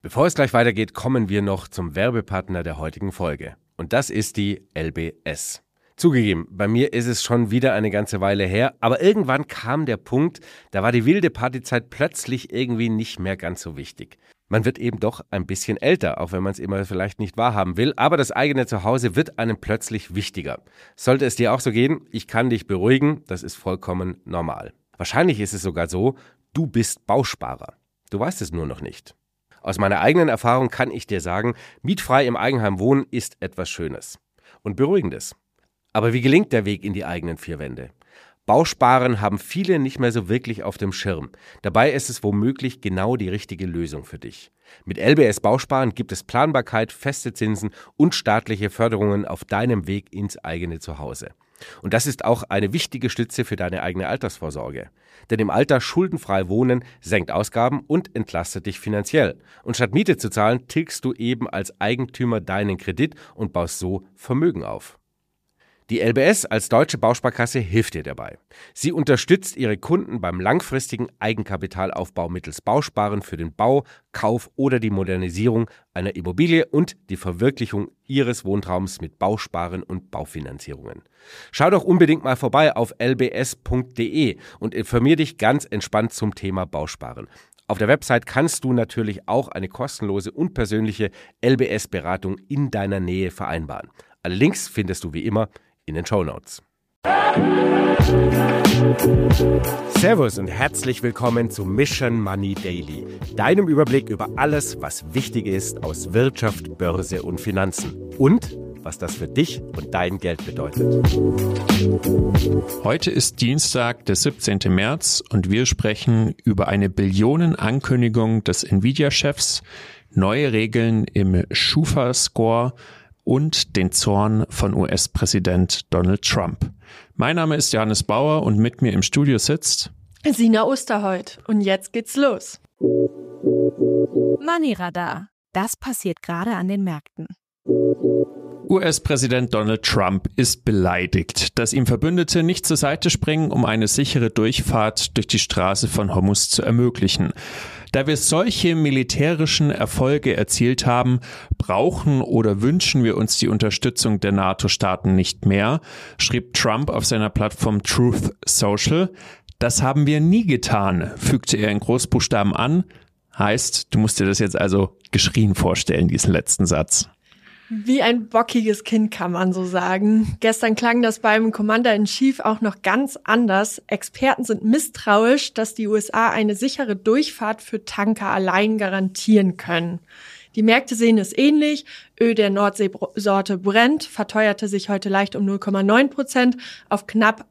Bevor es gleich weitergeht, kommen wir noch zum Werbepartner der heutigen Folge. Und das ist die LBS. Zugegeben, bei mir ist es schon wieder eine ganze Weile her, aber irgendwann kam der Punkt, da war die wilde Partyzeit plötzlich irgendwie nicht mehr ganz so wichtig. Man wird eben doch ein bisschen älter, auch wenn man es immer vielleicht nicht wahrhaben will, aber das eigene Zuhause wird einem plötzlich wichtiger. Sollte es dir auch so gehen, ich kann dich beruhigen, das ist vollkommen normal. Wahrscheinlich ist es sogar so, du bist Bausparer. Du weißt es nur noch nicht. Aus meiner eigenen Erfahrung kann ich dir sagen, mietfrei im Eigenheim wohnen ist etwas Schönes und Beruhigendes. Aber wie gelingt der Weg in die eigenen vier Wände? Bausparen haben viele nicht mehr so wirklich auf dem Schirm. Dabei ist es womöglich genau die richtige Lösung für dich. Mit LBS Bausparen gibt es Planbarkeit, feste Zinsen und staatliche Förderungen auf deinem Weg ins eigene Zuhause. Und das ist auch eine wichtige Stütze für deine eigene Altersvorsorge. Denn im Alter schuldenfrei wohnen senkt Ausgaben und entlastet dich finanziell. Und statt Miete zu zahlen, tilgst du eben als Eigentümer deinen Kredit und baust so Vermögen auf. Die LBS als deutsche Bausparkasse hilft dir dabei. Sie unterstützt ihre Kunden beim langfristigen Eigenkapitalaufbau mittels Bausparen für den Bau, Kauf oder die Modernisierung einer Immobilie und die Verwirklichung ihres Wohntraums mit Bausparen und Baufinanzierungen. Schau doch unbedingt mal vorbei auf lbs.de und informier dich ganz entspannt zum Thema Bausparen. Auf der Website kannst du natürlich auch eine kostenlose und persönliche LBS-Beratung in deiner Nähe vereinbaren. Alle Links findest du wie immer in den Shownotes. Servus und herzlich willkommen zu Mission Money Daily, deinem Überblick über alles, was wichtig ist aus Wirtschaft, Börse und Finanzen und was das für dich und dein Geld bedeutet. Heute ist Dienstag, der 17. März und wir sprechen über eine Billionenankündigung des Nvidia-Chefs, neue Regeln im Schufa-Score und den Zorn von US-Präsident Donald Trump. Mein Name ist Johannes Bauer und mit mir im Studio sitzt Sina Osterholt. Und jetzt geht's los. Money Radar. Das passiert gerade an den Märkten. US-Präsident Donald Trump ist beleidigt, dass ihm Verbündete nicht zur Seite springen, um eine sichere Durchfahrt durch die Straße von Hormuz zu ermöglichen. Da wir solche militärischen Erfolge erzielt haben, brauchen oder wünschen wir uns die Unterstützung der NATO-Staaten nicht mehr, schrieb Trump auf seiner Plattform Truth Social. Das haben wir nie getan, fügte er in Großbuchstaben an. Heißt, du musst dir das jetzt also geschrien vorstellen, diesen letzten Satz. Wie ein bockiges Kind, kann man so sagen. Gestern klang das beim Commander-in-Chief auch noch ganz anders. Experten sind misstrauisch, dass die USA eine sichere Durchfahrt für Tanker allein garantieren können. Die Märkte sehen es ähnlich. Öl der Nordseesorte Brent verteuerte sich heute leicht um 0,9% auf knapp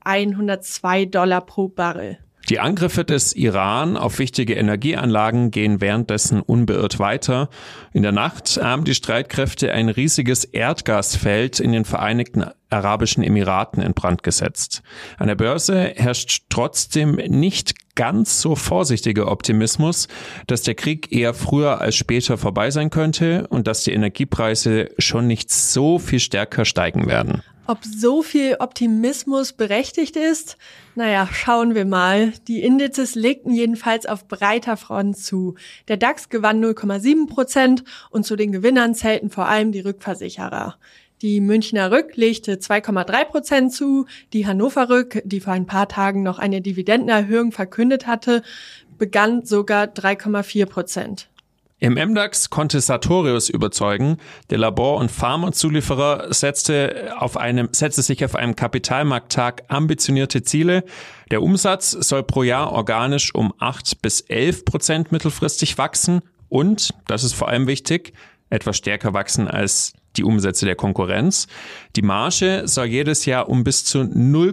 $102 pro Barrel. Die Angriffe des Iran auf wichtige Energieanlagen gehen währenddessen unbeirrt weiter. In der Nacht haben die Streitkräfte ein riesiges Erdgasfeld in den Vereinigten Arabischen Emiraten in Brand gesetzt. An der Börse herrscht trotzdem nicht ganz so vorsichtiger Optimismus, dass der Krieg eher früher als später vorbei sein könnte und dass die Energiepreise schon nicht so viel stärker steigen werden. Ob so viel Optimismus berechtigt ist? Naja, schauen wir mal. Die Indizes legten jedenfalls auf breiter Front zu. Der DAX gewann 0,7% und zu den Gewinnern zählten vor allem die Rückversicherer. Die Münchner Rück legte 2,3% zu. Die Hannover Rück, die vor ein paar Tagen noch eine Dividendenerhöhung verkündet hatte, begann sogar 3,4%. Im MDAX konnte Sartorius überzeugen. Der Labor- und Pharmazulieferer setzte sich auf einem Kapitalmarkttag ambitionierte Ziele. Der Umsatz soll pro Jahr organisch um 8-11% mittelfristig wachsen und, das ist vor allem wichtig, etwas stärker wachsen als die Umsätze der Konkurrenz. Die Marge soll jedes Jahr um bis zu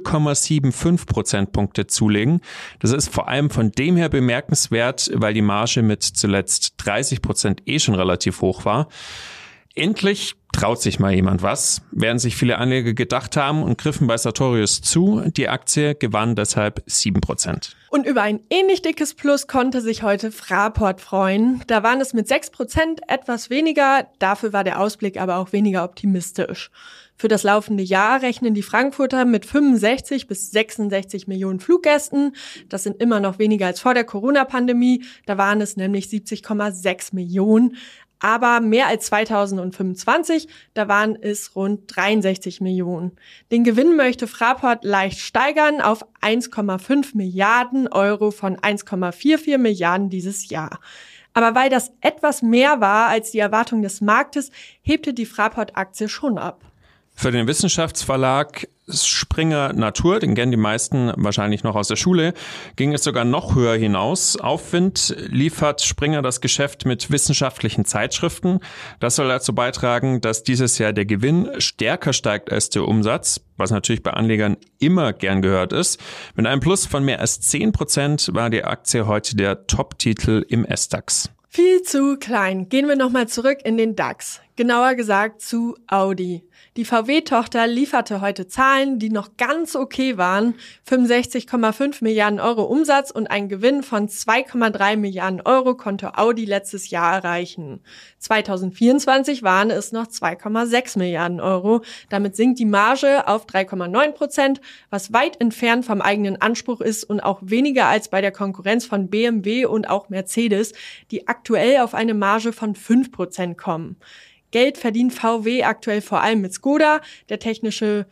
0,75 Prozentpunkte zulegen. Das ist vor allem von dem her bemerkenswert, weil die Marge mit zuletzt 30% schon relativ hoch war. Endlich traut sich mal jemand was, während sich viele Anleger gedacht haben und griffen bei Sartorius zu. Die Aktie gewann deshalb 7%. Und über ein ähnlich dickes Plus konnte sich heute Fraport freuen. Da waren es mit 6% etwas weniger, dafür war der Ausblick aber auch weniger optimistisch. Für das laufende Jahr rechnen die Frankfurter mit 65 bis 66 Millionen Fluggästen. Das sind immer noch weniger als vor der Corona-Pandemie. Da waren es nämlich 70,6 Millionen. Aber mehr als 2025, da waren es rund 63 Millionen. Den Gewinn möchte Fraport leicht steigern auf 1,5 Milliarden Euro von 1,44 Milliarden dieses Jahr. Aber weil das etwas mehr war als die Erwartung des Marktes, hebte die Fraport-Aktie schon ab. Für den Wissenschaftsverlag Springer Natur, den kennen die meisten wahrscheinlich noch aus der Schule, ging es sogar noch höher hinaus. Aufwind liefert Springer das Geschäft mit wissenschaftlichen Zeitschriften. Das soll dazu beitragen, dass dieses Jahr der Gewinn stärker steigt als der Umsatz, was natürlich bei Anlegern immer gern gehört ist. Mit einem Plus von mehr als 10% war die Aktie heute der Top-Titel im SDAX. Viel zu klein. Gehen wir nochmal zurück in den DAX. Genauer gesagt zu Audi. Die VW-Tochter lieferte heute Zahlen, die noch ganz okay waren. 65,5 Milliarden Euro Umsatz und ein Gewinn von 2,3 Milliarden Euro konnte Audi letztes Jahr erreichen. 2024 waren es noch 2,6 Milliarden Euro. Damit sinkt die Marge auf 3,9%, was weit entfernt vom eigenen Anspruch ist und auch weniger als bei der Konkurrenz von BMW und auch Mercedes, die aktuell auf eine Marge von 5% kommen. Geld verdient VW aktuell vor allem mit Skoda. Der tschechische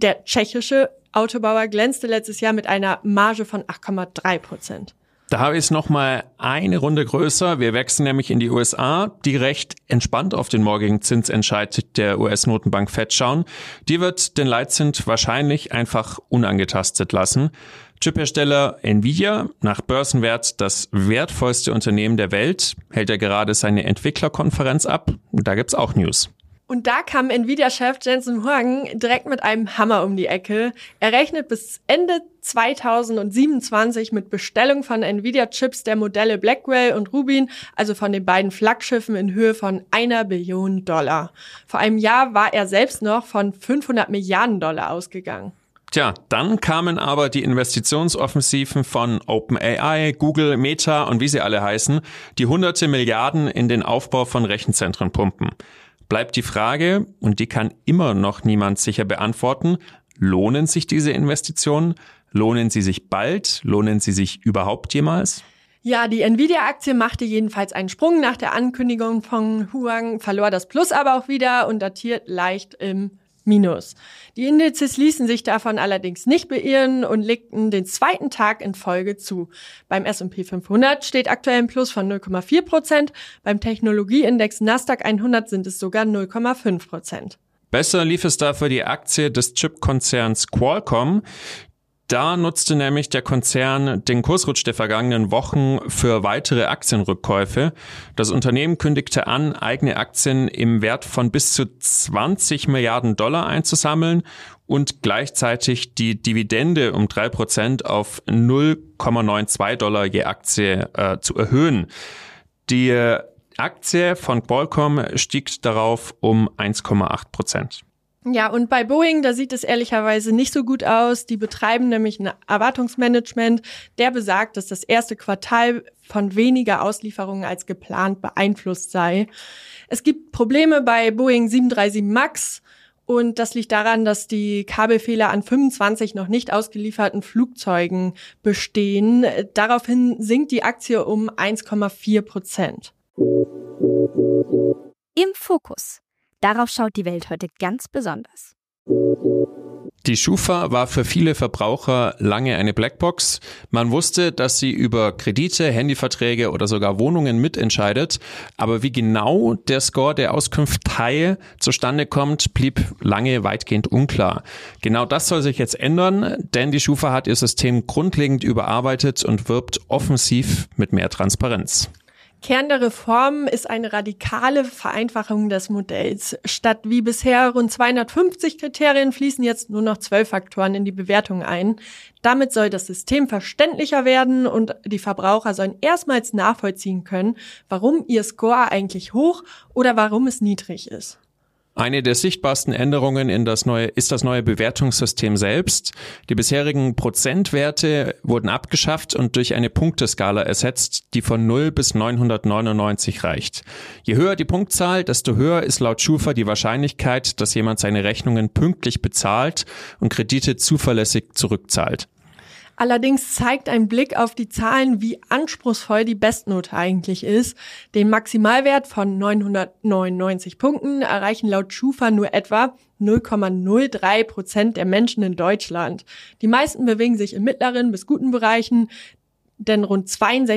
Autobauer glänzte letztes Jahr mit einer Marge von 8,3%. Da habe ich es nochmal eine Runde größer. Wir wechseln nämlich in die USA, die recht entspannt auf den morgigen Zinsentscheid der US-Notenbank Fed schauen. Die wird den Leitzins wahrscheinlich einfach unangetastet lassen. Chiphersteller Nvidia, nach Börsenwert das wertvollste Unternehmen der Welt, hält ja gerade seine Entwicklerkonferenz ab. Da gibt's auch News. Und da kam Nvidia-Chef Jensen Huang direkt mit einem Hammer um die Ecke. Er rechnet bis Ende 2027 mit Bestellung von Nvidia-Chips der Modelle Blackwell und Rubin, also von den beiden Flaggschiffen in Höhe von $1 Billion. Vor einem Jahr war er selbst noch von $500 Milliarden ausgegangen. Tja, dann kamen aber die Investitionsoffensiven von OpenAI, Google, Meta und wie sie alle heißen, die hunderte Milliarden in den Aufbau von Rechenzentren pumpen. Bleibt die Frage, und die kann immer noch niemand sicher beantworten, lohnen sich diese Investitionen? Lohnen sie sich bald? Lohnen sie sich überhaupt jemals? Ja, die Nvidia-Aktie machte jedenfalls einen Sprung nach der Ankündigung von Huang, verlor das Plus aber auch wieder und datiert leicht im Minus. Die Indizes ließen sich davon allerdings nicht beirren und legten den zweiten Tag in Folge zu. Beim S&P 500 steht aktuell ein Plus von 0,4%, beim Technologieindex Nasdaq 100 sind es sogar 0,5%. Besser lief es dafür die Aktie des Chipkonzerns Qualcomm. Da nutzte nämlich der Konzern den Kursrutsch der vergangenen Wochen für weitere Aktienrückkäufe. Das Unternehmen kündigte an, eigene Aktien im Wert von bis zu $20 Milliarden einzusammeln und gleichzeitig die Dividende um 3% auf $0,92 je Aktie zu erhöhen. Die Aktie von Qualcomm stieg darauf um 1,8%. Ja, und bei Boeing, da sieht es ehrlicherweise nicht so gut aus. Die betreiben nämlich ein Erwartungsmanagement, der besagt, dass das erste Quartal von weniger Auslieferungen als geplant beeinflusst sei. Es gibt Probleme bei Boeing 737 MAX und das liegt daran, dass die Kabelfehler an 25 noch nicht ausgelieferten Flugzeugen bestehen. Daraufhin sinkt die Aktie um 1,4%. Im Fokus. Darauf schaut die Welt heute ganz besonders. Die Schufa war für viele Verbraucher lange eine Blackbox. Man wusste, dass sie über Kredite, Handyverträge oder sogar Wohnungen mitentscheidet. Aber wie genau der Score der Auskunftei zustande kommt, blieb lange weitgehend unklar. Genau das soll sich jetzt ändern, denn die Schufa hat ihr System grundlegend überarbeitet und wirbt offensiv mit mehr Transparenz. Kern der Reform ist eine radikale Vereinfachung des Modells. Statt wie bisher rund 250 Kriterien fließen jetzt nur noch 12 Faktoren in die Bewertung ein. Damit soll das System verständlicher werden und die Verbraucher sollen erstmals nachvollziehen können, warum ihr Score eigentlich hoch oder warum es niedrig ist. Eine der sichtbarsten Änderungen ist das neue Bewertungssystem selbst. Die bisherigen Prozentwerte wurden abgeschafft und durch eine Punkteskala ersetzt, die von 0 bis 999 reicht. Je höher die Punktzahl, desto höher ist laut Schufa die Wahrscheinlichkeit, dass jemand seine Rechnungen pünktlich bezahlt und Kredite zuverlässig zurückzahlt. Allerdings zeigt ein Blick auf die Zahlen, wie anspruchsvoll die Bestnote eigentlich ist. Den Maximalwert von 999 Punkten erreichen laut Schufa nur etwa 0,03% der Menschen in Deutschland. Die meisten bewegen sich in mittleren bis guten Bereichen, denn rund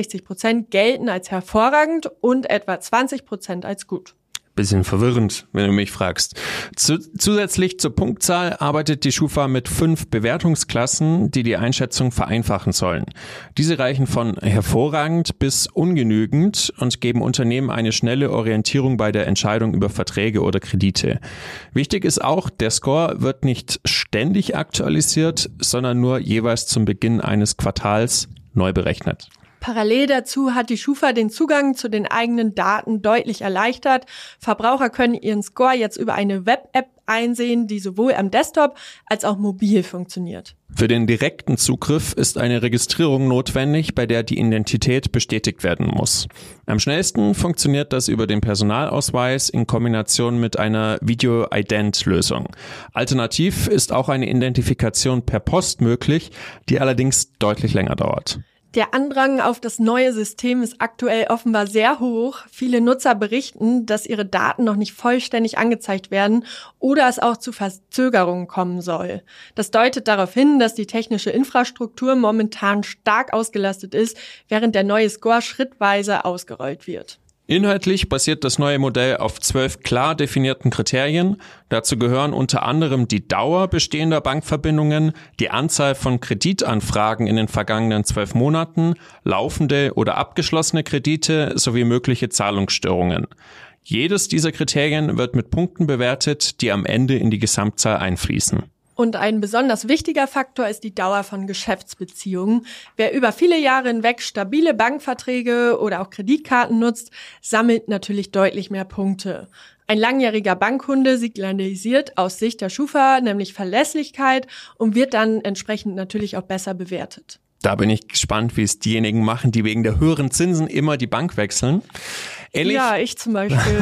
62% gelten als hervorragend und etwa 20% als gut. Bisschen verwirrend, wenn du mich fragst. Zusätzlich zur Punktzahl arbeitet die Schufa mit 5 Bewertungsklassen, die die Einschätzung vereinfachen sollen. Diese reichen von hervorragend bis ungenügend und geben Unternehmen eine schnelle Orientierung bei der Entscheidung über Verträge oder Kredite. Wichtig ist auch, der Score wird nicht ständig aktualisiert, sondern nur jeweils zum Beginn eines Quartals neu berechnet. Parallel dazu hat die Schufa den Zugang zu den eigenen Daten deutlich erleichtert. Verbraucher können ihren Score jetzt über eine Web-App einsehen, die sowohl am Desktop als auch mobil funktioniert. Für den direkten Zugriff ist eine Registrierung notwendig, bei der die Identität bestätigt werden muss. Am schnellsten funktioniert das über den Personalausweis in Kombination mit einer Video-Ident-Lösung. Alternativ ist auch eine Identifikation per Post möglich, die allerdings deutlich länger dauert. Der Andrang auf das neue System ist aktuell offenbar sehr hoch. Viele Nutzer berichten, dass ihre Daten noch nicht vollständig angezeigt werden oder es auch zu Verzögerungen kommen soll. Das deutet darauf hin, dass die technische Infrastruktur momentan stark ausgelastet ist, während der neue Score schrittweise ausgerollt wird. Inhaltlich basiert das neue Modell auf 12 klar definierten Kriterien. Dazu gehören unter anderem die Dauer bestehender Bankverbindungen, die Anzahl von Kreditanfragen in den vergangenen 12 Monaten, laufende oder abgeschlossene Kredite sowie mögliche Zahlungsstörungen. Jedes dieser Kriterien wird mit Punkten bewertet, die am Ende in die Gesamtzahl einfließen. Und ein besonders wichtiger Faktor ist die Dauer von Geschäftsbeziehungen. Wer über viele Jahre hinweg stabile Bankverträge oder auch Kreditkarten nutzt, sammelt natürlich deutlich mehr Punkte. Ein langjähriger Bankkunde signalisiert aus Sicht der Schufa nämlich Verlässlichkeit und wird dann entsprechend natürlich auch besser bewertet. Da bin ich gespannt, wie es diejenigen machen, die wegen der höheren Zinsen immer die Bank wechseln. Ähnlich, ja, ich zum Beispiel.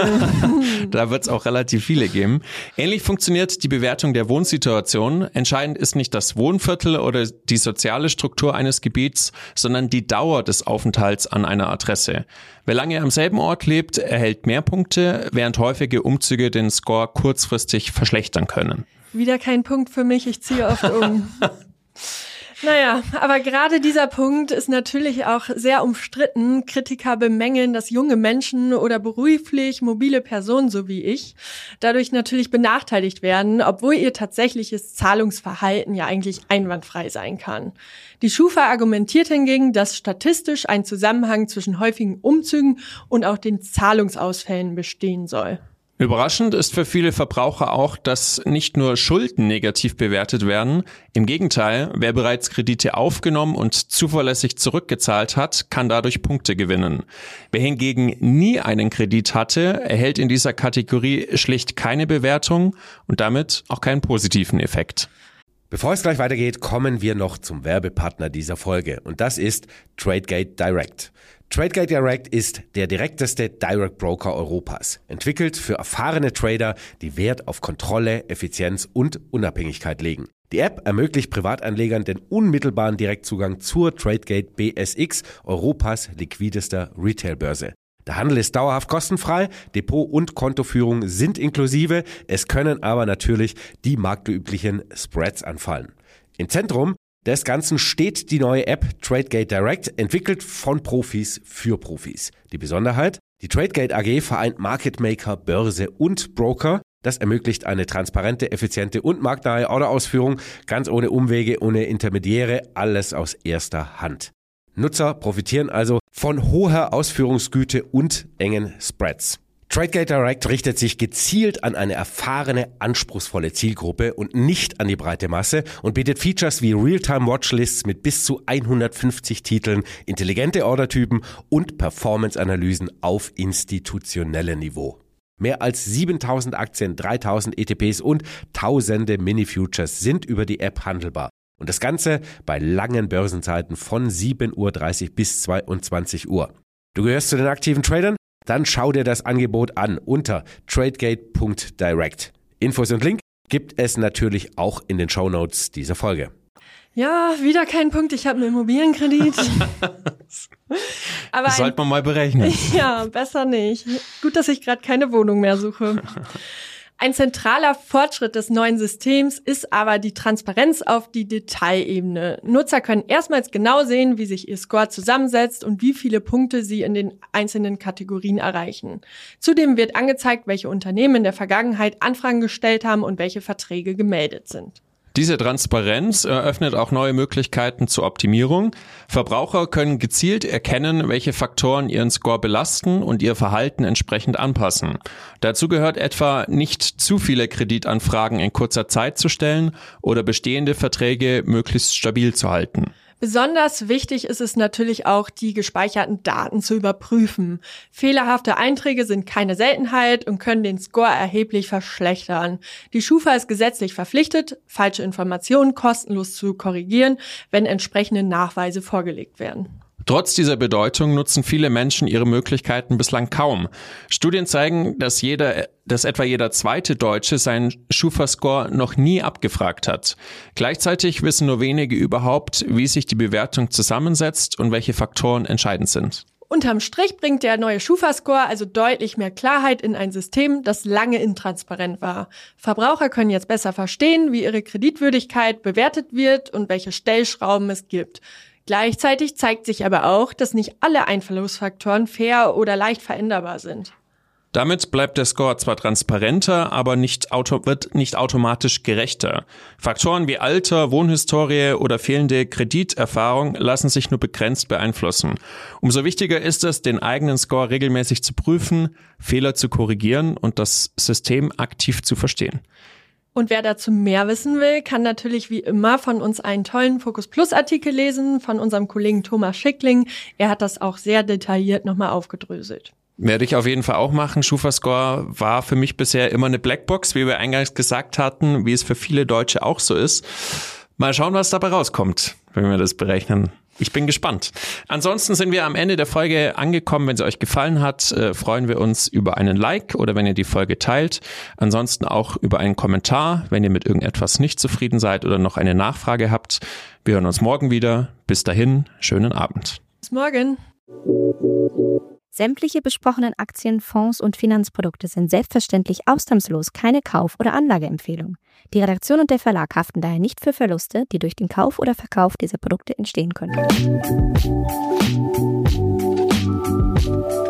Da wird es auch relativ viele geben. Ähnlich funktioniert die Bewertung der Wohnsituation. Entscheidend ist nicht das Wohnviertel oder die soziale Struktur eines Gebiets, sondern die Dauer des Aufenthalts an einer Adresse. Wer lange am selben Ort lebt, erhält mehr Punkte, während häufige Umzüge den Score kurzfristig verschlechtern können. Wieder kein Punkt für mich, ich ziehe oft um. Naja, aber gerade dieser Punkt ist natürlich auch sehr umstritten. Kritiker bemängeln, dass junge Menschen oder beruflich mobile Personen, so wie ich, dadurch natürlich benachteiligt werden, obwohl ihr tatsächliches Zahlungsverhalten ja eigentlich einwandfrei sein kann. Die Schufa argumentiert hingegen, dass statistisch ein Zusammenhang zwischen häufigen Umzügen und auch den Zahlungsausfällen bestehen soll. Überraschend ist für viele Verbraucher auch, dass nicht nur Schulden negativ bewertet werden. Im Gegenteil, wer bereits Kredite aufgenommen und zuverlässig zurückgezahlt hat, kann dadurch Punkte gewinnen. Wer hingegen nie einen Kredit hatte, erhält in dieser Kategorie schlicht keine Bewertung und damit auch keinen positiven Effekt. Bevor es gleich weitergeht, kommen wir noch zum Werbepartner dieser Folge und das ist Tradegate Direct. Tradegate Direct ist der direkteste Direct Broker Europas, entwickelt für erfahrene Trader, die Wert auf Kontrolle, Effizienz und Unabhängigkeit legen. Die App ermöglicht Privatanlegern den unmittelbaren Direktzugang zur Tradegate BSX, Europas liquidester Retailbörse. Der Handel ist dauerhaft kostenfrei, Depot- und Kontoführung sind inklusive, es können aber natürlich die marktüblichen Spreads anfallen. Im Zentrum des Ganzen steht die neue App Tradegate Direct, entwickelt von Profis für Profis. Die Besonderheit? Die Tradegate AG vereint Market Maker, Börse und Broker. Das ermöglicht eine transparente, effiziente und marktnahe Orderausführung, ganz ohne Umwege, ohne Intermediäre, alles aus erster Hand. Nutzer profitieren also von hoher Ausführungsgüte und engen Spreads. Tradegate Direct richtet sich gezielt an eine erfahrene, anspruchsvolle Zielgruppe und nicht an die breite Masse und bietet Features wie Realtime-Watchlists mit bis zu 150 Titeln, intelligente Ordertypen und Performance-Analysen auf institutionellem Niveau. Mehr als 7.000 Aktien, 3.000 ETPs und tausende Mini-Futures sind über die App handelbar. Und das Ganze bei langen Börsenzeiten von 7.30 Uhr bis 22 Uhr. Du gehörst zu den aktiven Tradern? Dann schau dir das Angebot an unter tradegate.direct. Infos und Link gibt es natürlich auch in den Shownotes dieser Folge. Ja, wieder kein Punkt. Ich habe einen Immobilienkredit. Aber das sollte man mal berechnen. Ja, besser nicht. Gut, dass ich gerade keine Wohnung mehr suche. Ein zentraler Fortschritt des neuen Systems ist aber die Transparenz auf die Detailebene. Nutzer können erstmals genau sehen, wie sich ihr Score zusammensetzt und wie viele Punkte sie in den einzelnen Kategorien erreichen. Zudem wird angezeigt, welche Unternehmen in der Vergangenheit Anfragen gestellt haben und welche Verträge gemeldet sind. Diese Transparenz eröffnet auch neue Möglichkeiten zur Optimierung. Verbraucher können gezielt erkennen, welche Faktoren ihren Score belasten und ihr Verhalten entsprechend anpassen. Dazu gehört etwa, nicht zu viele Kreditanfragen in kurzer Zeit zu stellen oder bestehende Verträge möglichst stabil zu halten. Besonders wichtig ist es natürlich auch, die gespeicherten Daten zu überprüfen. Fehlerhafte Einträge sind keine Seltenheit und können den Score erheblich verschlechtern. Die Schufa ist gesetzlich verpflichtet, falsche Informationen kostenlos zu korrigieren, wenn entsprechende Nachweise vorgelegt werden. Trotz dieser Bedeutung nutzen viele Menschen ihre Möglichkeiten bislang kaum. Studien zeigen, dass etwa jeder zweite Deutsche seinen Schufa-Score noch nie abgefragt hat. Gleichzeitig wissen nur wenige überhaupt, wie sich die Bewertung zusammensetzt und welche Faktoren entscheidend sind. Unterm Strich bringt der neue Schufa-Score also deutlich mehr Klarheit in ein System, das lange intransparent war. Verbraucher können jetzt besser verstehen, wie ihre Kreditwürdigkeit bewertet wird und welche Stellschrauben es gibt. Gleichzeitig zeigt sich aber auch, dass nicht alle Einflussfaktoren fair oder leicht veränderbar sind. Damit bleibt der Score zwar transparenter, aber wird nicht automatisch gerechter. Faktoren wie Alter, Wohnhistorie oder fehlende Krediterfahrung lassen sich nur begrenzt beeinflussen. Umso wichtiger ist es, den eigenen Score regelmäßig zu prüfen, Fehler zu korrigieren und das System aktiv zu verstehen. Und wer dazu mehr wissen will, kann natürlich wie immer von uns einen tollen Focus Plus Artikel lesen, von unserem Kollegen Thomas Schickling. Er hat das auch sehr detailliert nochmal aufgedröselt. Werde ich auf jeden Fall auch machen. Schufa-Score war für mich bisher immer eine Blackbox, wie wir eingangs gesagt hatten, wie es für viele Deutsche auch so ist. Mal schauen, was dabei rauskommt, wenn wir das berechnen. Ich bin gespannt. Ansonsten sind wir am Ende der Folge angekommen. Wenn sie euch gefallen hat, freuen wir uns über einen Like oder wenn ihr die Folge teilt. Ansonsten auch über einen Kommentar, wenn ihr mit irgendetwas nicht zufrieden seid oder noch eine Nachfrage habt. Wir hören uns morgen wieder. Bis dahin, schönen Abend. Bis morgen. Sämtliche besprochenen Aktien, Fonds und Finanzprodukte sind selbstverständlich ausnahmslos keine Kauf- oder Anlageempfehlung. Die Redaktion und der Verlag haften daher nicht für Verluste, die durch den Kauf oder Verkauf dieser Produkte entstehen können.